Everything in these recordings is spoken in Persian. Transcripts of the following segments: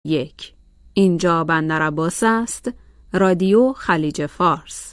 1. اینجا بندر عباس است، رادیو خلیج فارس.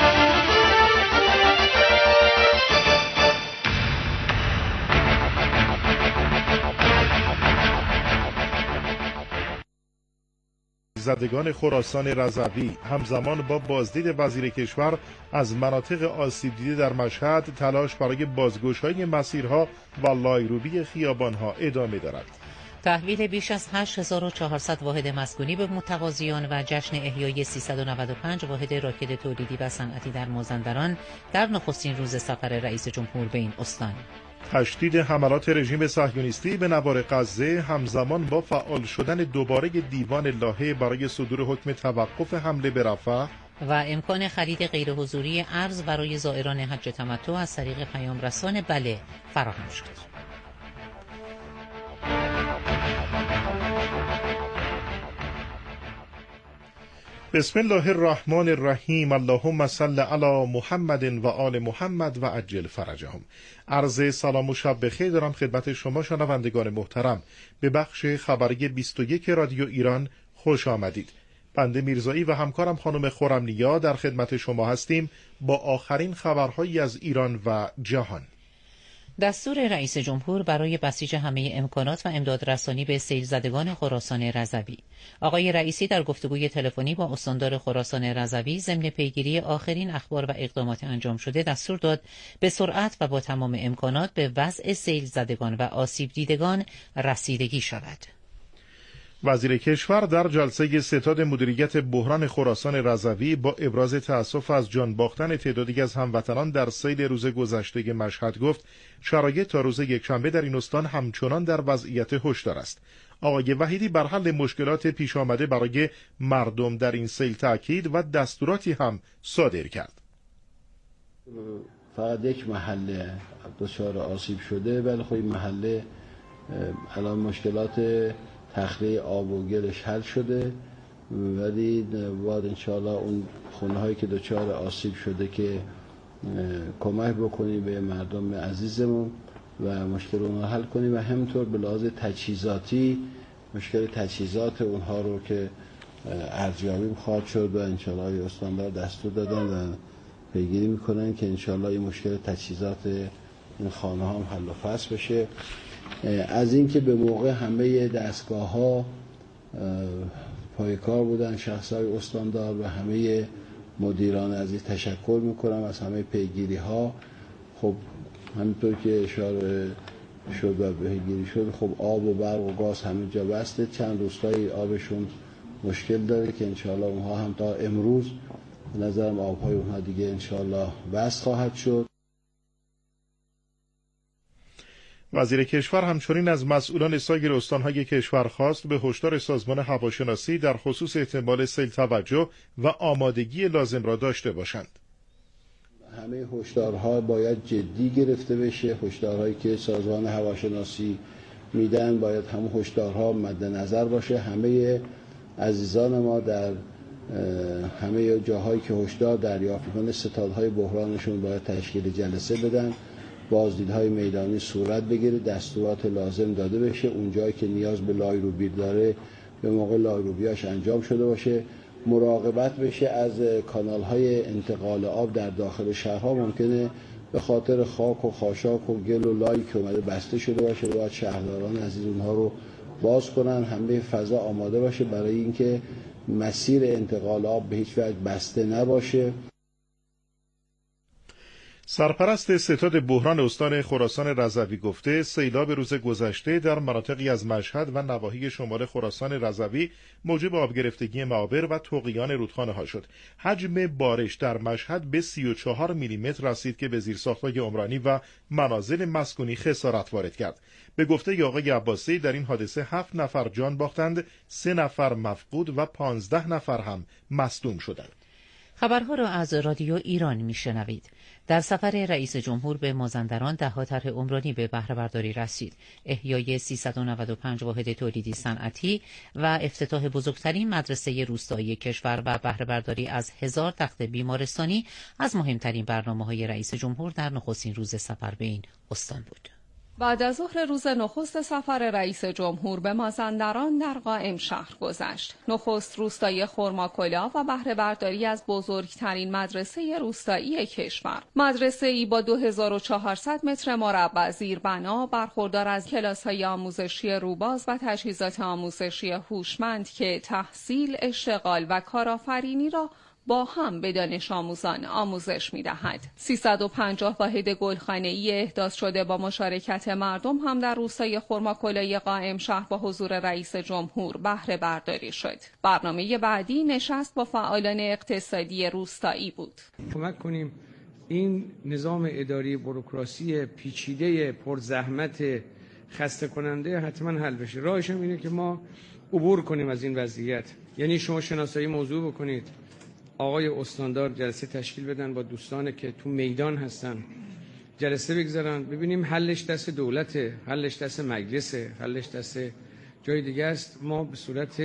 زدگان خراسان رضوی همزمان با بازدید وزیر کشور از مناطق آسیب دیده در مشهد تلاش برای بازگشایی مسیرها و لایروبی خیابانها ادامه دارد. تحویل بیش از 8400 واحد مسکونی به متقاضیان و جشن احیای 395 واحد راکد تولیدی و صنعتی در مازندران در نخستین روز سفر رئیس جمهور به این استان. تشدید حملات رژیم صهیونیستی به نوار غزه همزمان با فعال شدن دوباره دیوان لاهه برای صدور حکم توقف حمله به رفح و امکان خرید غیرحضوری ارز برای زائران حج تمتع از طریق پیام رسان بله فراهم شد. بسم الله الرحمن الرحیم. اللهم صل علی محمد و آل محمد و عجل فرجهم. عرض سلام و شب بخیر دارم خدمت شما شنوندگان محترم. به بخش خبری 21 رادیو ایران خوش آمدید. بنده میرزایی و همکارم خانم خرمنیا در خدمت شما هستیم با آخرین خبرهایی از ایران و جهان. دستور رئیس جمهور برای بسیج همه امکانات و امدادرسانی به سیل زدگان خراسان رضوی. آقای رئیسی در گفتگوی تلفنی با استاندار خراسان رضوی ضمن پیگیری آخرین اخبار و اقدامات انجام شده دستور داد به سرعت و با تمام امکانات به وضع سیل زدگان و آسیب دیدگان رسیدگی شود. وزیر کشور در جلسه ستاد مدیریت بحران خراسان رضوی با ابراز تأسف از جان باختن تعدادی از هموطنان در سیل روز گذشته مشهد گفت شرایط تا روز یکشنبه در این استان همچنان در وضعیت هشدار است. آقای وحیدی بر حل مشکلات پیش آمده برای مردم در این سیل تاکید و دستوراتی هم صادر کرد. فقط یک محله دچار آسیب شده، ولی خب این محله الان مشکلات تخلیه آب و گلش حل شده، ولی باید انشاءالله اون خونه هایی که دچار آسیب شده که کمک بکنیم به مردم عزیزمون و مشکل اونها حل کنیم و همینطور به لحاظ تجهیزاتی مشکل تجهیزات اونها رو که ارزیابی خواهد شد و انشاءالله استاندار دستور دادن و پیگیری میکنن که انشاءالله این مشکل تجهیزات این خانه ها هم حل و فصل بشه. از اینکه به موقع همه دستگاه ها پای کار بودن شخصای استاندار و همه مدیران عزیز تشکر میکنم از همه پیگیری ها. خب همینطور که اشاره شد و پیگیری شد، خب آب و برق و گاز همه جا بسته، چند روستایی آبشون مشکل داره که انشاءالله اونها هم تا امروز به نظرم آبهای اونها دیگه انشاءالله وصل خواهد شد. وزیر کشور همچنین از مسئولان سایر استانهای کشور خواست به هشدار سازمان هواشناسی در خصوص احتمال سیل توجه و آمادگی لازم را داشته باشند. همه هشدارها باید جدی گرفته بشه. هشدارهایی که سازمان هواشناسی میدن باید همون هشدارها مد نظر باشه. همه عزیزان ما در همه جاهایی که هشدار دریافت میکنه ستادهای بحرانشون باید تشکیل جلسه بدن، بازدیدهای میدانی صورت بگیره، دستورات لازم داده بشه، اونجایی که نیاز به لایروبی داره به موقع لایروبیاش انجام شده باشه، مراقبت بشه از کانالهای انتقال آب در داخل شهرها. ممکنه به خاطر خاک و خاشاک و گل و لایی که اومده بسته شده باشه، باید شهرداران عزیز اونها رو باز کنن، همه فضا آماده باشه برای اینکه مسیر انتقال آب به هیچ وجه بسته نباشه. سرپرست ستاد بحران استان خراسان رضوی گفته سیلاب روز گذشته در مناطقی از مشهد و نواحی شمال خراسان رضوی موجب آب گرفتگی معابر و طغیان رودخانه ها شد. حجم بارش در مشهد به 34 میلیمتر رسید که به زیرساخت‌های عمرانی و منازل مسکونی خسارت وارد کرد. به گفته آقای عباسی در این حادثه 7 نفر جان باختند، 3 نفر مفقود و 15 نفر هم مصدوم شدند. خبرها را از رادیو ایران میشنوید. در سفر رئیس جمهور به مازندران ده‌ها طرح عمرانی به بهره برداری رسید. احیای 395 واحد تولیدی صنعتی و افتتاح بزرگترین مدرسه روستایی کشور و بهره برداری از 1000 تخت بیمارستانی از مهمترین برنامه‌های رئیس جمهور در نخستین روز سفر به این استان بود. بعد از ظهر روز نخست سفر رئیس جمهور به مازندران در قائم شهر گذشت. نخست روستای خرماکلا و بهره برداری از بزرگترین مدرسه روستایی کشور. مدرسه‌ای با 2400 متر مربع زیربنا برخوردار از کلاس‌های آموزشی روباز و تجهیزات آموزشی هوشمند که تحصیل، اشتغال و کارآفرینی را با هم به دانش آموزان آموزش می‌دهد. 350 واحد گلخانه‌ای احداث شده با مشارکت مردم هم در روستای خرماکلای قائم شهر با حضور رئیس جمهور بهره برداری شد. برنامه بعدی نشست با فعالان اقتصادی روستایی بود. کمک کنیم این نظام اداری بوروکراسی پیچیده پرزحمت خسته کننده حتما حل بشه. راهش هم اینه که ما عبور کنیم از این وضعیت. یعنی شما شناسایی موضوع بکنید، آقای استاندار جلسه تشکیل بدن با دوستان که تو میدان هستن، جلسه بگذارن ببینیم حلش دست دولته، حلش دست مجلسه، حلش دست جای دیگه است. ما به صورت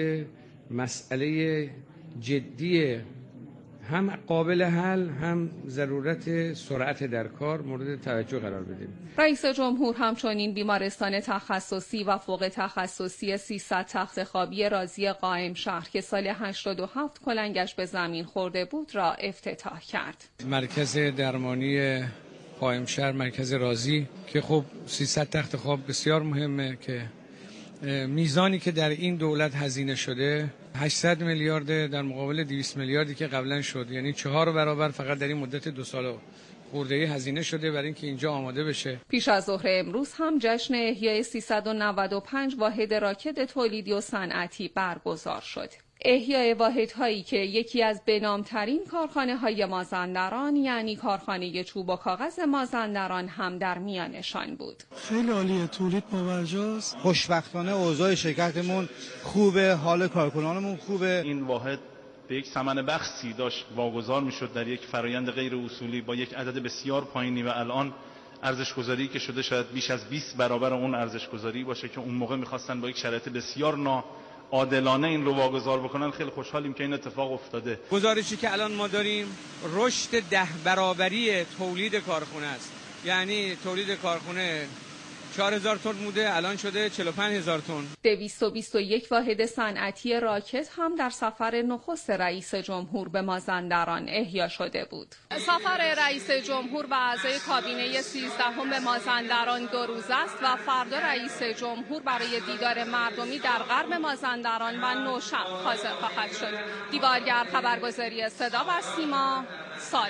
مسئله جدی هم قابل حل هم ضرورت سرعت در کار مورد توجه قرار بدیم. رئیس جمهور همچنین بیمارستان تخصصی و فوق تخصصی 300 تخت خوابی رازی قائم شهر که سال 87 کلنگش به زمین خورده بود را افتتاح کرد. مرکز درمانی قائم شهر، مرکز رازی که خب 300 تخت خواب بسیار مهمه که میزانی که در این دولت هزینه شده 800 میلیارد در مقابل 200 میلیاردی که قبلا شد، یعنی 4 برابر فقط در این مدت 2 سال خورده هزینه شده برای اینکه اینجا آماده بشه. پیش از ظهر امروز هم جشن احیای 395 واحد راکد تولیدی و صنعتی برگزار شد. احیای واحدهایی که یکی از بنامترین کارخانه‌های مازندران یعنی کارخانه چوب و کاغذ مازندران هم در میانشان بود. خیلی عالیه، تولید پابرجاست. خوشبختانه اوضاع شرکتمون خوبه، حال کارکنانمون خوبه. این واحد به یک ثمن بخشی داشت واگذار میشد در یک فرایند غیر اصولی با یک عدد بسیار پایینی و الان ارزش گذاری که شده شاید بیش از 20 برابر اون ارزش گذاری باشه که اون موقع می‌خواستن با یک شرایط بسیار عادلانه این رو واگذار بکنن. خیلی خوشحالیم که این اتفاق افتاده. گزارشی که الان ما داریم رشد 10 برابری تولید کارخونه است. یعنی تولید کارخونه 4000 تن بوده الان شده 45000 تن. 221 واحد صنعتی راکت هم در سفر نخست رئیس جمهور به مازندران احیا شده بود. سفر رئیس جمهور و اعضای کابینه 13 به مازندران 2 روز است و فردا رئیس جمهور برای دیدار مردمی در غرب مازندران و نوشهر حاضر خواهد شد. دیوارگر خبرگزاری صدا و سیما، ساری.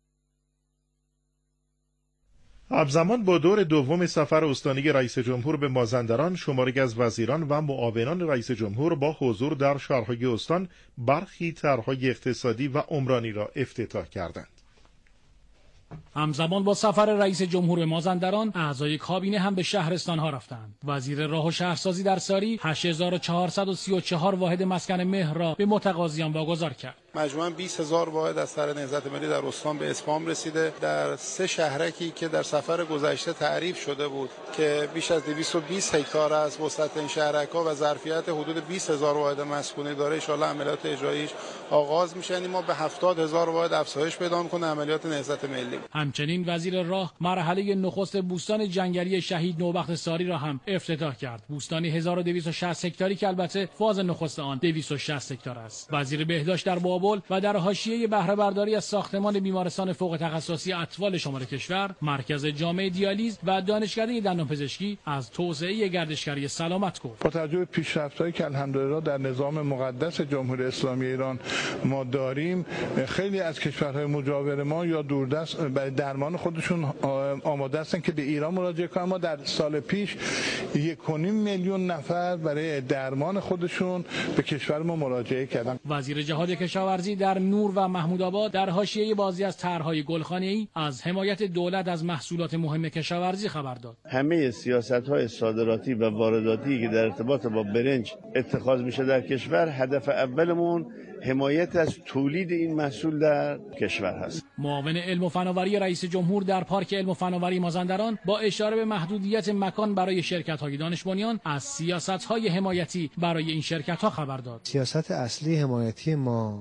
همزمان با دور دوم سفر استانی رئیس جمهور به مازندران، شماری از وزیران و معاونان رئیس جمهور با حضور در شهرهای استان برخی طرح‌های اقتصادی و عمرانی را افتتاح کردند. همزمان با سفر رئیس جمهور به مازندران، اعضای کابینه هم به شهرستان‌ها رفتند. وزیر راه و شهرسازی در ساری 8434 واحد مسکن مهر را به متقاضیان واگذار کرد. مجموعاً 20000 واحد از طرح نهضت ملی در استان به اسپان رسیده. در 3 شهرکی که در سفر گذشته تعریف شده بود که بیش از 220 هکتار از وسعت این شهرک‌ها و ظرفیت حدود 20000 واحد مسکونی داره، ان شاءالله عملیات اجراییش آغاز میشه. یعنی ما به 70000 واحد افزایش پیدا می‌کنه عملیات نهضت ملی. همچنین وزیر راه مرحله نخست بوستان جنگلی شهید نوبخت ساری را هم افتتاح کرد. بوستانی 1260 هکتاری که البته فاز نخست آن 260 هکتار است. وزیر بهداشت در بابل و در حاشیه بهره برداری از ساختمان بیمارستان فوق تخصصی اطفال شمال کشور، مرکز جامع دیالیز و دانشکده دندانپزشکی از توسعه گردشگری سلامت گفت. با توجه به پیشرفت‌هایی که الحمدلله در نظام مقدس جمهوری اسلامی ایران ما داریم، خیلی از کشورهای مجاور ما یا دوردست برای درمان خودشون آماده هستن که به ایران مراجعه کنن. ما در سال پیش 1.5 میلیون نفر برای درمان خودشون به کشور ما مراجعه کردن. وزیر جهاد کشاورزی در نور و محمودآباد در حاشیه بازی از طرح‌های گلخانه‌ای از حمایت دولت از محصولات مهم کشاورزی خبر داد. همه سیاست‌های صادراتی و وارداتی که در ارتباط با برنج اتخاذ میشه در کشور، هدف اولمون حمایت از تولید این محصول در کشور هست. معاون علم و فناوری رئیس جمهور در پارک علم و فناوری مازندران با اشاره به محدودیت مکان برای شرکت‌های دانش بنیان از سیاست‌های حمایتی برای این شرکت‌ها خبر داد. سیاست اصلی حمایتی ما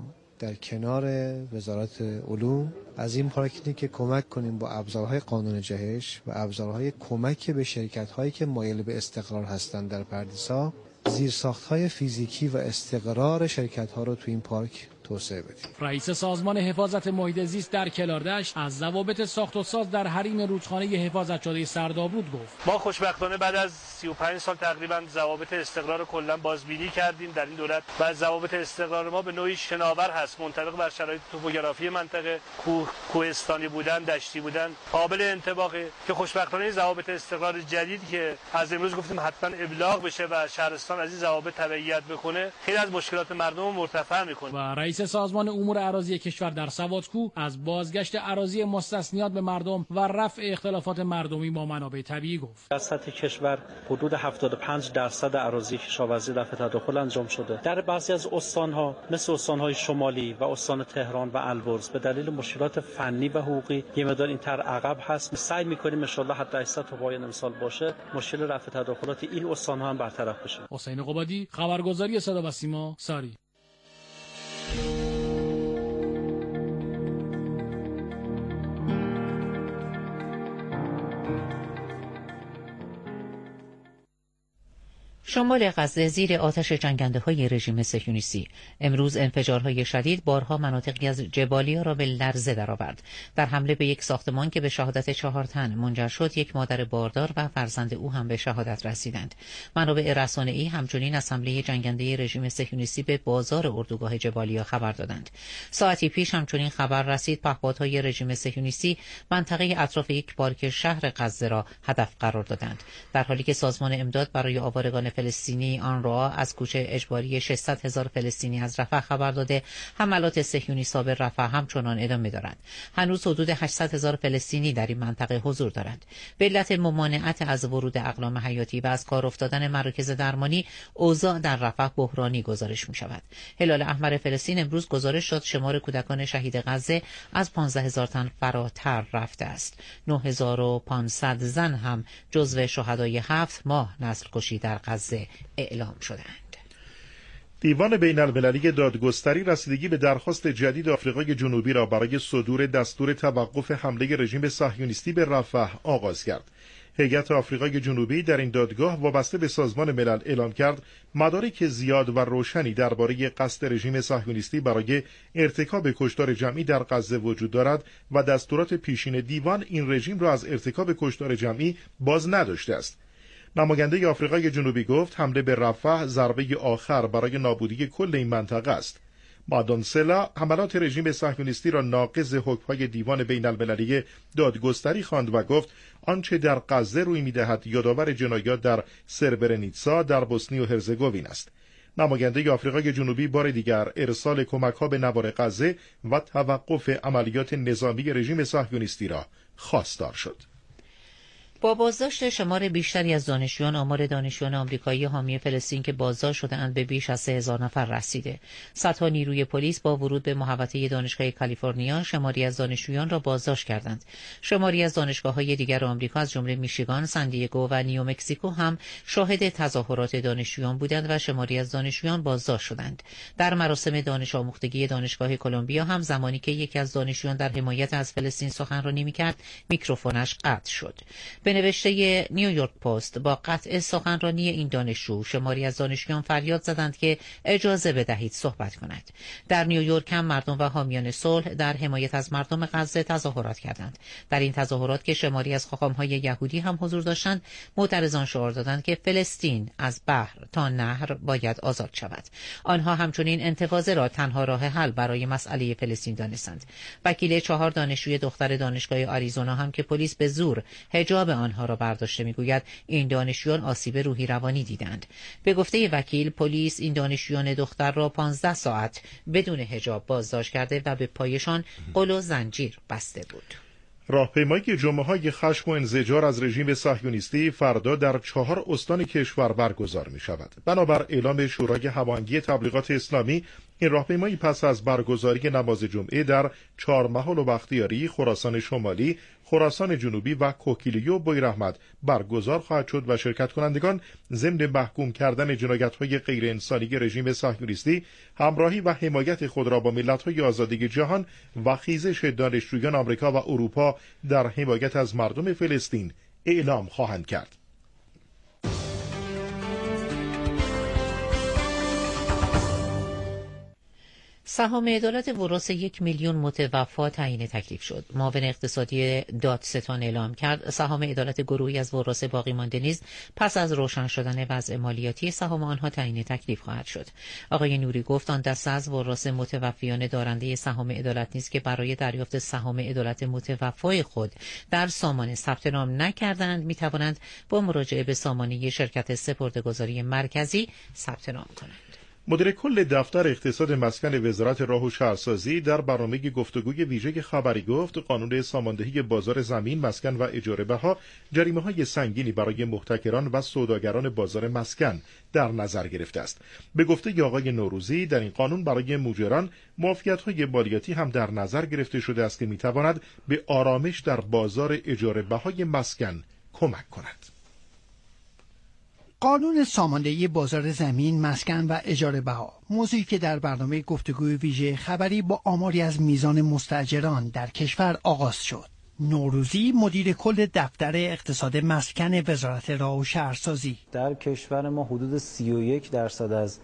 در کنار وزارت علوم از این پارک که کمک کنیم با ابزارهای قانون جهش و ابزارهای کمک به شرکت‌هایی که مایل به استقرار هستند در پردیسا زیرساخت‌های فیزیکی و استقرار شرکت‌ها رو تو این پارک توسعه بدیم. رئیس سازمان حفاظت محیط زیست در کلاردشت از ضوابط ساخت و ساز در حریم رودخانه حفاظت شده سردابرود گفت. ما خوشبختانه بعد از 35 سال تقریبا ضوابط استقرار کلا بازبینی کردیم در این دولت و ضوابط استقرار ما به نوعی شناور هست، منطبق بر شرایط توپوگرافی منطقه، کوهستانی بودن، دشتی بودن، قابل انطباقه که خوشبختانه ضوابط استقرار جدید که از امروز گفتیم حتما ابلاغ بشه و شهرستان از این ضوابط تبعیت بکنه خیلی از مشکلات مردم رو مرتفع میکنه. و رئیس سازمان امور اراضی کشور در سوادکوه از بازگشت اراضی مستثنیات به مردم و رفع اختلافات مردمی با منابع طبیعی گفت. در سطح کشور حدود 75% اراضی کشاورزی رفع تداخل انجام شده. در بعضی از استان‌ها مثل استان‌های شمالی و استان تهران و البرز به دلیل مشکلات فنی و حقوقی یه مقدار اینتر عقب هست. سعی می‌کنیم ان شاءالله حتی 800 تا پایان امسال باشه مشکل رفع تداخلات این استان‌ها هم برطرف بشه. حسین قبادی، خبرگزاری صدا و سیما، ساری. شمال غزه زیر آتش جنگنده‌های رژیم صهیونیستی. امروز انفجارهای شدید بارها مناطقی از جبالیا را به لرزه درآورد. در حمله به یک ساختمان که به شهادت 4 تن منجر شد، یک مادر باردار و فرزند او هم به شهادت رسیدند. منابع رسانه‌ای همچنین از حمله جنگنده رژیم صهیونیستی به بازار اردوگاه جبالیا خبر دادند. ساعتی پیش همچنین خبر رسید پهپادهای رژیم صهیونیستی منطقه اطراف یک پارک شهر غزه را هدف قرار دادند، در حالی که سازمان امداد برای آوارگان فلسطینی آن را از کوچه اجباری 600,000 فلسطینی از رفح خبر داده. حملات صهیونیست‌ها به رفح همچنان ادامه دارند. هنوز حدود 800,000 فلسطینی در این منطقه حضور دارند. به علت ممانعت از ورود اقلام حیاتی و از کار افتادن مراکز درمانی، اوضاع در رفح بحرانی گزارش می‌شود. هلال احمر فلسطین امروز گزارش داد شمار کودکان شهید غزه از 15,000 تن فراتر رفته است. 9,500 زن هم جزو شهدای 7 ماه نسل‌کشی در غزه اعلام شدند. دیوان بین المللی دادگستری رسیدگی به درخواست جدید آفریقای جنوبی را برای صدور دستور توقف حمله رژیم صهیونیستی به رفح آغاز کرد. هیئت آفریقای جنوبی در این دادگاه وابسته به سازمان ملل اعلام کرد مدارک زیاد و روشنی درباره قصد رژیم صهیونیستی برای ارتکاب کشتار جمعی در غزه وجود دارد و دستورات پیشین دیوان این رژیم را از ارتکاب کشتار جمعی باز نداشته است. نماینده آفریقای جنوبی گفت حمله به رفح ضربه آخر برای نابودی کل این منطقه است. مادونسلا حملات رژیم صهیونیستی را ناقض حکم‌های دیوان بین المللی دادگستری خواند و گفت آنچه در غزه روی می‌دهد یادآور جنایات در سربرنیتسا در بوسنی و هرزگوین است. نماینده آفریقای جنوبی بار دیگر ارسال کمک‌ها به نوار غزه و توقف عملیات نظامی رژیم صهیونیستی را خواستار شد. با بازداشت شمار بیشتری از دانشجویان، آمار دانشجویان آمریکایی حامی فلسطین که بازداشت شده‌اند به بیش از 3,000 نفر رسیده. صدها نیروی پلیس با ورود به محوطه دانشگاه کالیفرنیا شماری از دانشجویان را بازداشت کردند. شماری از دانشگاه‌های دیگر آمریکا از جمله میشیگان، سندیگو و نیومکزیکو هم شاهد تظاهرات دانشجویان بودند و شماری از دانشجویان بازداشت شدند. در مراسم دانش آموختگی دانشگاه کلمبیا هم زمانی که یکی از دانشجویان در حمایت از فلسطین سخنرانی می‌کرد، میکروفونش قطع شد. به نوشته نیویورک پست با قطع سخنرانی این دانشجو شماری از دانشجویان فریاد زدند که اجازه بدهید صحبت کند. در نیویورک هم مردم و حامیان صلح در حمایت از مردم غزه تظاهرات کردند. در این تظاهرات که شماری از خاخام‌های یهودی هم حضور داشتند، معترضان شعار دادند که فلسطین از بحر تا نهر باید آزاد شود. آنها همچنین انتفاضه را تنها راه حل برای مسئله فلسطین دانستند. وکیل 4 دانشجوی دختر دانشگاه آریزونا هم که پلیس به زور حجاب آنها را برداشته میگوید این دانشجویان آسیب روحی روانی دیدند. به گفته وکیل پلیس این دانشجویان دختر را 15 ساعت بدون حجاب بازداشت کرده و به پایشان غل و زنجیر بسته بود. راهپیمایی جمعه‌های خشم و انزجار از رژیم صهیونیستی فردا در 4 استان کشور برگزار می‌شود. بنابر اعلام شورای هماهنگی تبلیغات اسلامی، این راهپیمایی پس از برگزاری نماز جمعه در چهارمحال و بختیاری، خراسان شمالی، خراسان جنوبی و کوکیلیو بویراحمد برگزار خواهد شد و شرکت کنندگان ضمن محکوم کردن جنایت‌های غیر انسانی رژیم صهیونیستی همراهی و حمایت خود را با ملت‌های آزادی جهان و خیزش دانشجویان آمریکا و اروپا در حمایت از مردم فلسطین اعلام خواهند کرد. سهام عدالت وراث 1 میلیون متوفا تعیین تکلیف شد. معاون اقتصادی دادستان اعلام کرد سهام عدالت گروهی از وراث باقی مانده نیز پس از روشن شدن وضع مالیاتی سهام آنها تعیین تکلیف خواهد شد. آقای نوری گفت آن دسته از وراث متوفیان دارنده سهام عدالت نیز که برای دریافت سهام عدالت متوفای خود در سامانه ثبت نام نکردند می توانند با مراجعه به سامانه شرکت سپرده‌گذاری مرکزی ثبت نام کنند. مدیر کل دفتر اقتصاد مسکن وزارت راه و شهرسازی در برنامه گفتگوی ویژه خبری گفت قانون ساماندهی بازار زمین، مسکن و اجاره بها جریمه‌های سنگینی برای محتکران و سوداگران بازار مسکن در نظر گرفته است. به گفته آقای نوروزی در این قانون برای مجران معافیت‌های مالیاتی هم در نظر گرفته شده است که می‌تواند به آرامش در بازار اجاره بهای مسکن کمک کند. قانون ساماندهی بازار زمین، مسکن و اجاره بها، موضوعی که در برنامه گفتگوی ویژه خبری با آماری از میزان مستاجران در کشور آغاز شد. نوروزی مدیر کل دفتر اقتصاد مسکن وزارت راه و شهرسازی: در کشور ما حدود 31% از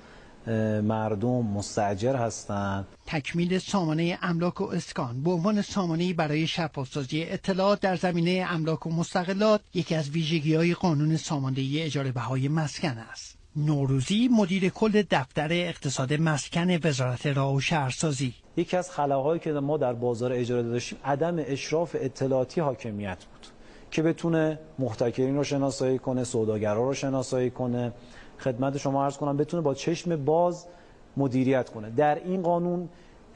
مردم مستاجر هستند. تکمیل سامانه املاک و اسکان به عنوان سامانه‌ای برای شفاف‌سازی اطلاعات در زمینه املاک و مستغلات یکی از ویژگی‌های قانون ساماندهی اجاره بهای مسکن است. نوروزی مدیر کل دفتر اقتصاد مسکن وزارت راه و شهرسازی: یکی از خلاهایی که ما در بازار اجاره داشتیم عدم اشراف اطلاعاتی حاکمیت بود که بتونه محتکرین رو شناسایی کنه، سوداگرا رو شناسایی کنه، خدمت شما عرض کنم بتونه با چشم باز مدیریت کنه. در این قانون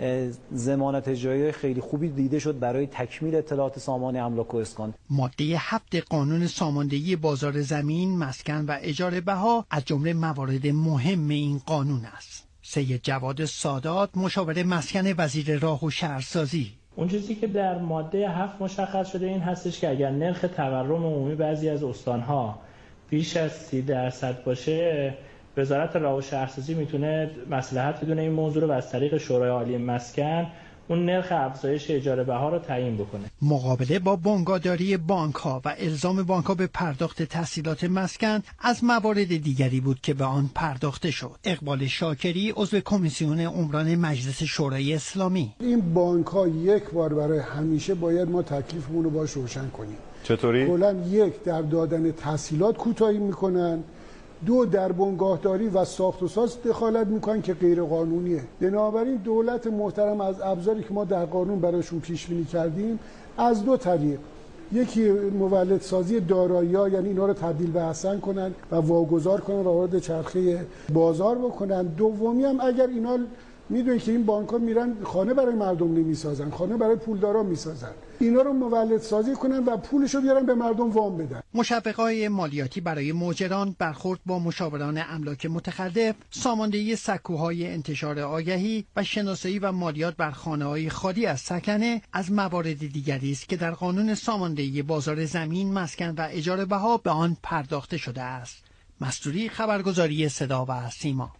ضمانت اجرایی خیلی خوبی دیده شد برای تکمیل اطلاعات سامان املاک و اسکان. ماده 7 قانون ساماندهی بازار زمین، مسکن و اجاره بها از جمله موارد مهم این قانون است. سید جواد سادات، مشاور مسکن وزیر راه و شهرسازی: اون چیزی که در ماده 7 مشخص شده این هستش که اگر نرخ تورم عمومی بعضی از استانها بیش از 30% باشه، وزارت راه و شهرسازی میتونه مصلحت بدونه این موضوع رو و از طریق شورای عالی مسکن اون نرخ افزایش اجاره بها رو تعیین بکنه. مقابله با بنگاهداری بانک‌ها و الزام بانک‌ها به پرداخت تسهیلات مسکن از موارد دیگری بود که به آن پرداخته شد. اقبال شاکری، عضو کمیسیون عمران مجلس شورای اسلامی: این بانک‌ها یک بار برای همیشه باید ما تکلیفمون رو باش روشن کنیم. چطوری؟ کلاً یک، در دادن تسهیلات کوتاهی میکنن، دو، در بنگاهداری و ساخت و ساز دخالت میکنن که غیر قانونیه. بنابراین دولت محترم از ابزاری که ما در قانون براشون پیش بینی کردیم از دو طریق، یکی مولدسازی دارایی‌ها، یعنی اینا رو تبدیل به حسن کنن و واگذار کنن و وارد چرخه بازار بکنن. دومی هم اگر اینا میدونید که این بانک‌ها میرن خانه برای مردم نمیسازن، خانه برای پولدارا میسازن، اینا رو مولدسازی کنن و پولشو بیارن به مردم وام بدن. مشوق‌های مالیاتی برای مؤجران، برخورد با مشاوران املاک متخلف، ساماندهی سکوهای انتشار آگهی و شناسایی و مالیات بر خانه‌های خالی از سکنه از موارد دیگری است که در قانون ساماندهی بازار زمین، مسکن و اجاره بها به آن پرداخته شده است. مستوری، خبرگزاری صدا و سیما.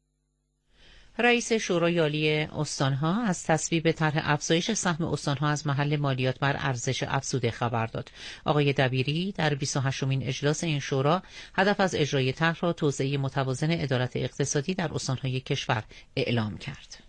رئیس شورای عالی استانها از تصویب طرح افزایش سهم استانها از محل مالیات بر ارزش افزوده خبر داد. آقای دبیری در 28مین اجلاس این شورا هدف از اجرای طرح را توزیع متوازن عدالت اقتصادی در استانهای کشور اعلام کرد.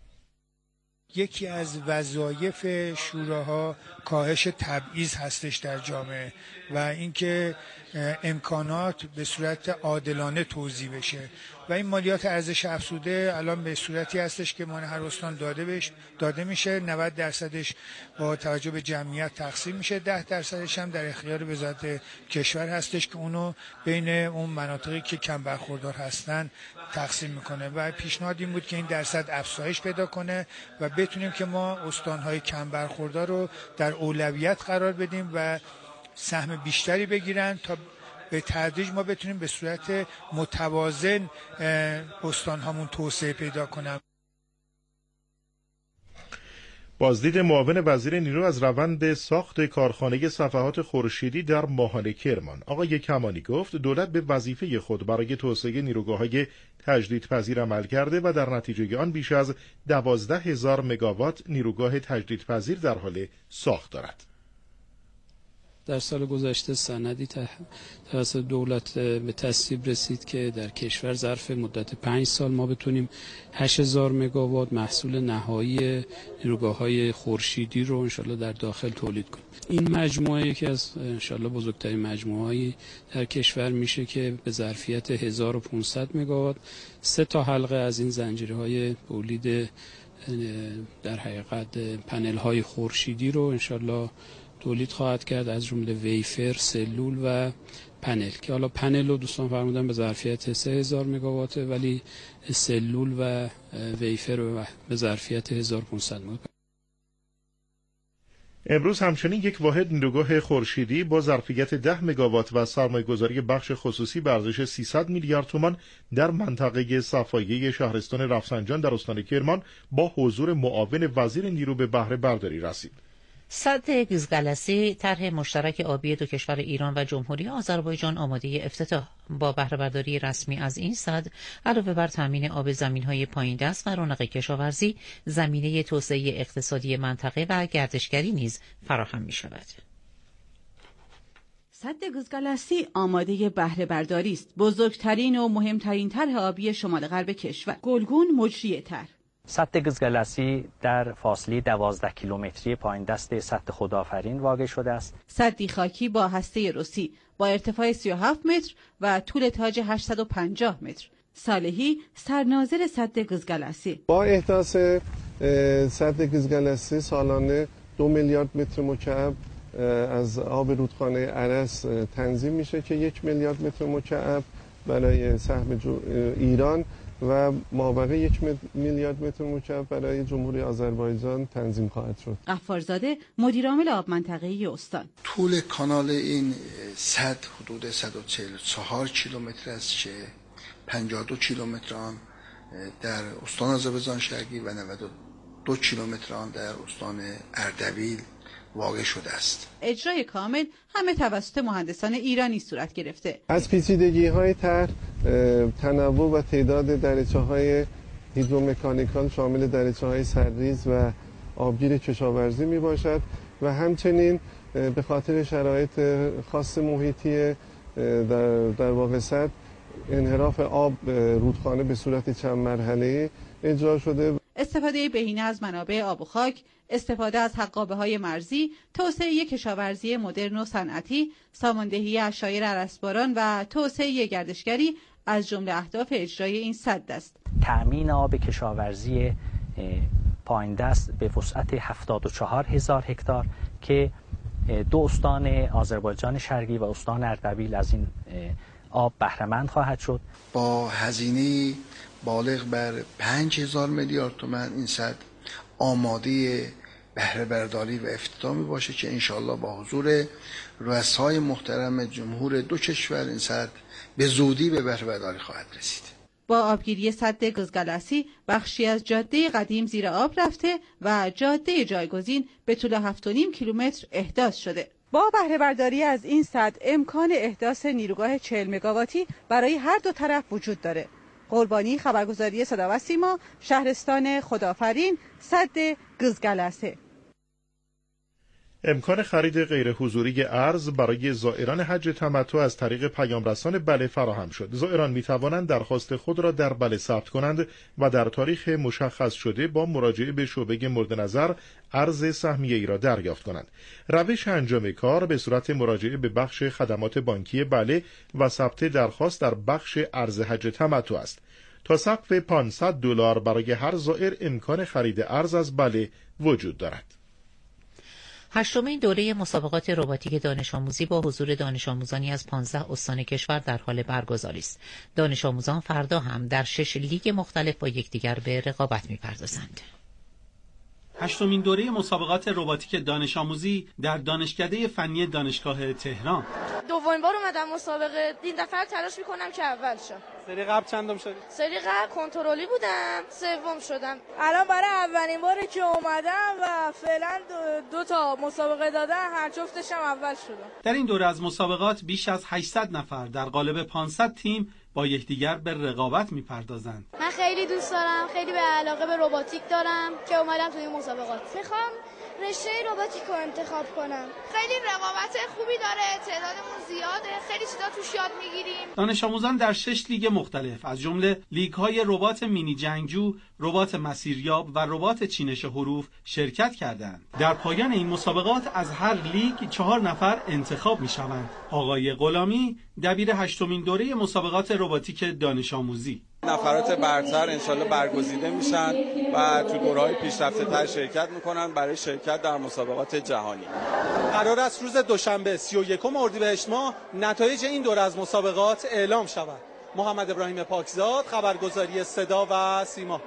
یکی از وظایف شوراها کاهش تبعیض هستش در جامعه و اینکه امکانات به صورت عادلانه توزیع بشه و این مالیات ارزش افزوده الان به صورتی هستش که مان هر استان داده میشه، 90% با توجه به جمعیت تقسیم میشه، 10% هم در اختیار وزارت کشور هستش که اونو بین اون مناطقی که کم برخوردار هستن تقسیم میکنه و پیشنهاد این بود که این درصد افزایش پیدا کنه و بتونیم که ما استانهای کم برخوردار رو در اولویت قرار بدیم و سهم بیشتری بگیرن تا به تدریج ما بتونیم به صورت متوازن استانهامون توسعه پیدا کنیم. بازدید معاون وزیر نیرو از روند ساخت کارخانه صفحات خورشیدی در ماهانه کرمان. آقای کمانی گفت دولت به وظیفه خود برای توسعه نیروگاه‌های تجدیدپذیر عمل کرده و در نتیجه آن بیش از 12,000 مگاوات نیروگاه تجدیدپذیر در حال ساخت دارد. در سال گذشته سندی توسط دولت به تصویب رسید که در کشور ظرف مدت 5 سال ما بتونیم 8,000 مگاوات محصول نهایی نیروگاه‌های خورشیدی رو انشالله در داخل تولید کنیم. این مجموعه یکی از انشالله بزرگترین مجموعه‌ای در کشور میشه که به ظرفیت 1500 مگاوات 3 تا حلقه از این زنجیرهای تولید در حقیقت پنل‌های خورشیدی رو انشالله تولید خواهد کرد، از جمله ویفر، سلول و پنل، که حالا پنل رو دوستان فرمودن به ظرفیت 3000 مگاوات، ولی سلول و ویفر به ظرفیت 1500 مگاوات. امروز همچنین یک واحد نیروگاه خورشیدی با ظرفیت 10 مگاوات و سرمایه‌گذاری بخش خصوصی به ارزش 300 میلیارد تومان در منطقه صفایه شهرستان رفسنجان در استان کرمان با حضور معاون وزیر نیرو به بهره برداری رسید. سد گزگلسی طرح مشترک آبی دو کشور ایران و جمهوری آذربایجان آماده افتتاح. با بهره برداری رسمی از این سد علاوه بر تامین آب زمین‌های پایین دست و رونق کشاورزی، زمینه توسعه اقتصادی منطقه و گردشگری نیز فراهم می‌شود. سد گزگلسی آماده بهره برداری است. بزرگترین و مهمترین طرح آبی شمال غرب کشور. گلگون مجری طرح. سد گزگلسی در فاصله 12 کیلومتری پایین دست سد خداآفرین واقع شده است. سدی خاکی با هسته رسی با ارتفاع 37 متر و طول تاج 850 متر. صالحی سرناظر سد گزگلسی: با احداث سد گزگلسی سالانه 2 میلیارد متر مکعب از آب رودخانه ارس تنظیم میشه که 1 میلیارد متر مکعب برای سهم ایران و مابقی 1 میلیارد متر مکعب برای جمهوری آذربایجان تنظیم خواهد شد. غفارزاده مدیرعامل آب منطقه‌ای استان: طول کانال این سد حدود 144 کیلومتر است که 52 کیلومتر آن در استان آذربایجان شرقی و 92 کیلومتر آن در استان اردبیل واقع شده است. اجرای کامل همه توسط مهندسان ایرانی صورت گرفته. از پیچیدگی‌های طرح تنوع و تعداد دریچه‌های هیدرومکانیکال شامل دریچه‌های سرریز و آبگیر کشاورزی میباشد و همچنین به خاطر شرایط خاص محیطی در واقع سد انحراف آب رودخانه به صورت چند مرحله‌ای اجرا شده. استفاده بهینه از منابع آب و خاک، استفاده از حقابه‌های مرزی، توسعه کشاورزی مدرن و صنعتی، ساماندهی عشایر ارسباران و توسعه گردشگری از جمله اهداف اجرای این سد است. تأمین آب کشاورزی پایین دست به وسعت 74,000 هکتار که 2 استان آذربایجان شرقی و استان اردبیل از این آب بهره‌مند خواهد شد. با هزینه بالغ بر 5,000 میلیارد تومان این سد آماده بهره برداری و افتتاح می باشه که انشالله با حضور رؤسای محترم جمهور دو کشور این سد به زودی به بهره برداری خواهد رسید. با آبگیری سد گزگلسی بخشی از جاده قدیم زیر آب رفته و جاده جایگزین به طول 7.5 کیلومتر احداث شده. با بهره برداری از این سد امکان احداث نیروگاه 40 مگاواتی برای هر دو طرف وجود داره. قربانی، خبرگزاری صدا و سیما، شهرستان خداآفرین، سد گزگلسه. امکان خرید غیر حضوری ارز برای زائران حج تمتع از طریق پیام رسان بله فراهم شد. زائران می توانند درخواست خود را در بله ثبت کنند و در تاریخ مشخص شده با مراجعه به شعبه مورد نظر ارز سهمیه ای را دریافت کنند. روش انجام کار به صورت مراجعه به بخش خدمات بانکی بله و ثبت درخواست در بخش ارز حج تمتع است. تا سقف $500 برای هر زائر امکان خرید ارز از بله وجود دارد. 8مین دوره مسابقات رباتیک دانش آموزی با حضور دانش آموزانی از 15 استان کشور در حال برگزاری است. دانش آموزان فردا هم در 6 لیگ مختلف با یکدیگر به رقابت می‌پردازند. هشتمین دوره مسابقات رباتیک دانش آموزی در دانشکده فنی دانشگاه تهران. دومین بار اومدم مسابقه، این دفعه تلاش میکنم که اول شم. سری قبل چندم شدی؟ سری قبل کنترلی بودم، سوم شدم. الان برای اولین باری که اومدم و فعلا دو تا مسابقه دادن، هر جفتشم اول شدم. در این دوره از مسابقات بیش از 800 نفر در قالب 500 تیم با یکدیگر به رقابت میپردازند. من خیلی دوست دارم، خیلی به علاقه به رباتیک دارم که اومدم توی این مسابقات. میخوام رشته رباتیک رو انتخاب کنم. خیلی رقابت خوبی داره، تعدادمون زیاده، خیلی چیزا توش یاد میگیریم. دانش آموزان در 6 لیگ مختلف از جمله لیگ‌های ربات مینی جنگجو، ربات مسیریاب و ربات چینش حروف شرکت کردند. در پایان این مسابقات از هر لیگ 4 نفر انتخاب میشوند. آقای غلامی دبیر 8مین دوره مسابقات رباتیک دانش آموزی: نفرات برتر انشالله برگزیده میشن و تو دوره‌های پیشرفته تر شرکت میکنن برای شرکت در مسابقات جهانی. قرار است روز دوشنبه 31 اردیبهشت ماه نتایج این دوره از مسابقات اعلام شود. محمد ابراهیم پاکزاد، خبرگزاری صدا و سیما.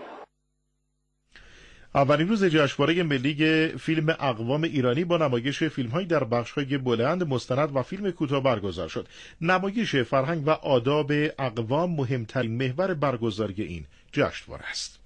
اولین روز جشنواره ملی فیلم اقوام ایرانی با نمایش فیلم‌های در بخش‌های بلند، مستند و فیلم کوتاه برگزار شد. نمایش فرهنگ و آداب اقوام مهمترین محور برگزاری این جشنواره است.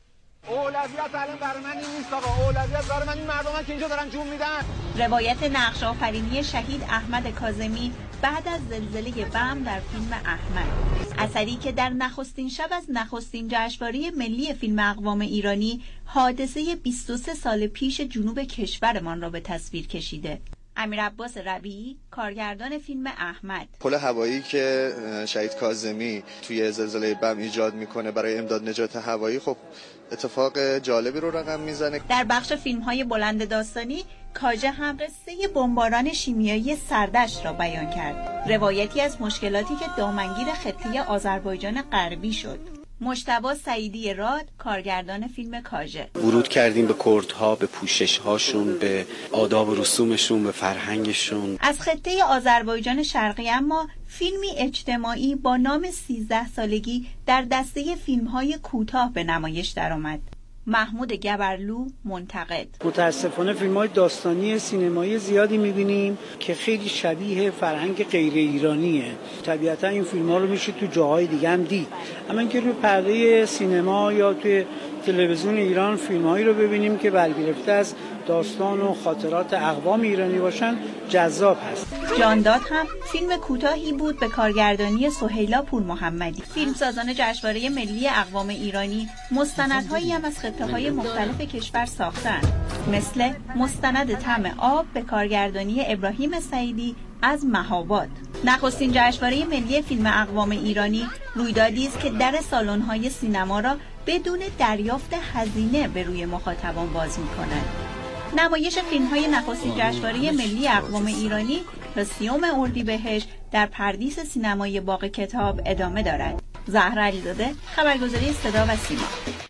اولویت الان برای من این نیست آقا، اولویت برای من این مردمه که اینجا دارن جون میدن. روایت نقش آفرینی شهید احمد کاظمی بعد از زلزله بم در فیلم احمد، اثری که در نخستین شب از نخستین جشنواره ملی فیلم اقوام ایرانی حادثه 23 سال پیش جنوب کشورمان را به تصویر کشیده. امیرعباس ربیعی، کارگردان فیلم احمد: پل هوایی که شهید کاظمی توی زلزله بم ایجاد میکنه برای امداد نجات هوایی، خب اتفاق جالبی رو رقم میزنه. در بخش فیلم‌های بلند داستانی، کاژه هم قصه بمباران شیمیایی سردشت را بیان کرد، روایتی از مشکلاتی که دامنگیر خطه آذربایجان غربی شد. مجتبی سعیدی راد، کارگردان فیلم کاژه: ورود کردیم به کردها، به پوشش‌هاشون، به آداب و رسومشون، به فرهنگشون. از خطه آذربایجان شرقی اما فیلمی اجتماعی با نام 13 سالگی در دسته فیلم‌های کوتاه به نمایش درآمد. محمود گبرلو، منتقد: متاسفانه فیلم‌های داستانی سینمایی زیادی می‌بینیم که خیلی شبیه فرهنگ غیر ایرانیه. طبیعتا این فیلم‌ها رو میشه تو جاهای دیگه هم دید، اما اینکه روی پرده سینما یا توی تلویزیون ایران فیلم‌هایی رو ببینیم که برگرفته از داستان و خاطرات اقوام ایرانی باشن جذاب هست. جانداد هم فیلم کوتاهی بود به کارگردانی سهیلا پورمحمدی. فیلمسازان جشنواره ملی اقوام ایرانی مستندهایی هم از خطه‌های مختلف کشور ساختند، مثل مستند طعم آب به کارگردانی ابراهیم سعیدی از مهاباد. نخستین جشنواره ملی فیلم اقوام ایرانی رویدادی است که در سالن‌های سینما را بدون دریافت هزینه به روی مخاطبان باز می‌کند. نمایش فیلم‌های نخستین جشنواره ملی اقوام ایرانی تا 30 اردیبهشت در پردیس سینمای باغ کتاب ادامه دارد. زهرا علیزاده، خبرگزاری صدا و سیما.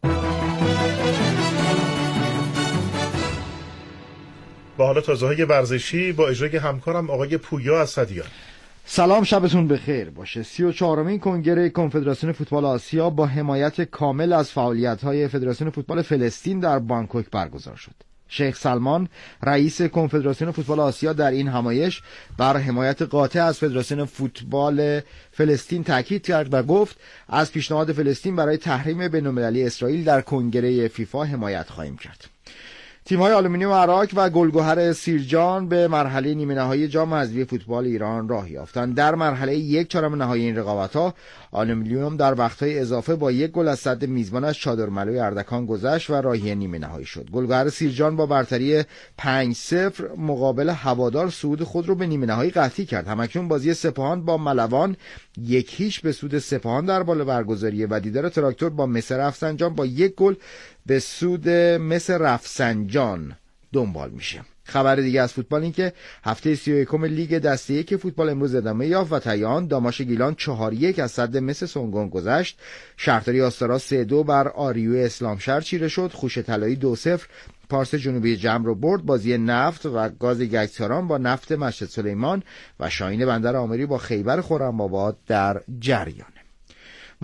با حالا تازه‌های ورزشی با اجرای همکارم آقای پویا اسدیان. سلام، شبتون بخیر باشه. 34مین کنگره کنفدراسیون فوتبال آسیا با حمایت کامل از فعالیت‌های فدراسیون فوتبال فلسطین در بانکوک برگزار شد. شیخ سلمان رئیس کنفدراسیون فوتبال آسیا در این همایش بر حمایت قاطع از فدراسیون فوتبال فلسطین تاکید کرد و گفت از پیشنهاد فلسطین برای تحریم بین‌المللی اسرائیل در کنگره فیفا حمایت خواهیم کرد. تیم‌های آلومینیوم عراق و گلگهر سیرجان به مرحله نیمه‌نهایی جام حذفی فوتبال ایران راه یافتند. در مرحله 1/4 نهایی این رقابت‌ها آلومینیوم در وقت‌های اضافه با 1 گل از صد میزبانش چادرملوی اردکان گذشت و راهی نیمه‌نهایی شد. گلگهر سیرجان با برتری 5-0 مقابل هوادار صعود خود را به نیمه‌نهایی قطعی کرد. همکنون بازی سپاهان با ملوان 1-0 به سود سپاهان در بال برگزاریه و دیدار تراکتور با مصر رفسنجان با 1 گل به سود مصر رفسنجان دنبال میشه. خبر دیگه از فوتبال این که هفته 31 لیگ دسته 1 فوتبال امروز ادامه یافت و تایان داماش گیلان 4-1 از صد مس سونگون گذشت. شهرداری آستارا 3-2 بر آریو اسلامشهر چیره شد. خوش طلایی 2-0 پارس جنوبی جمع رو برد. بازی نفت و گاز گچساران با نفت مشهد سلیمان و شاهین بندر آمری با خیبر خرم‌آباد در جریان.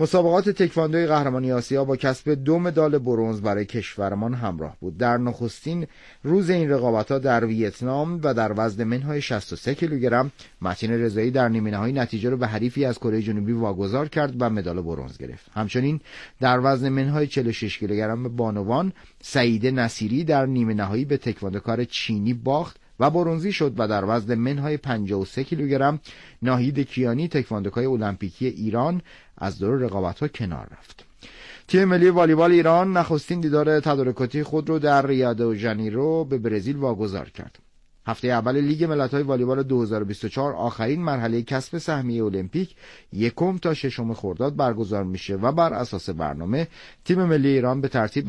مسابقات تکواندوی قهرمانی آسیا با کسب 2 مدال برنز برای کشورمان همراه بود. در نخستین روز این رقابت‌ها در ویتنام و در وزن منهای 63 کیلوگرم متین رضایی در نیمه‌نهایی نتیجه را به حریفی از کره جنوبی واگذار کرد و مدال برنز گرفت. همچنین در وزن منهای 46 کیلوگرم بانوان سعیده نصیری در نیمه‌نهایی به تکواندوکار چینی باخت و برنزی شد و در وزن منهای 53 کیلوگرم ناهید کیانی تکواندوکار المپیکی ایران از دور رقابت‌ها کنار رفت. تیم ملی والیبال ایران نخستین دیدار تدارکاتی خود را در ریو د ژانیرو به برزیل واگذار کرد. هفته اول لیگ ملت‌های والیبال 2024 آخرین مرحله کسب سهمیه المپیک 1 تا 6 خرداد برگزار میشه و بر اساس برنامه تیم ملی ایران به ترتیب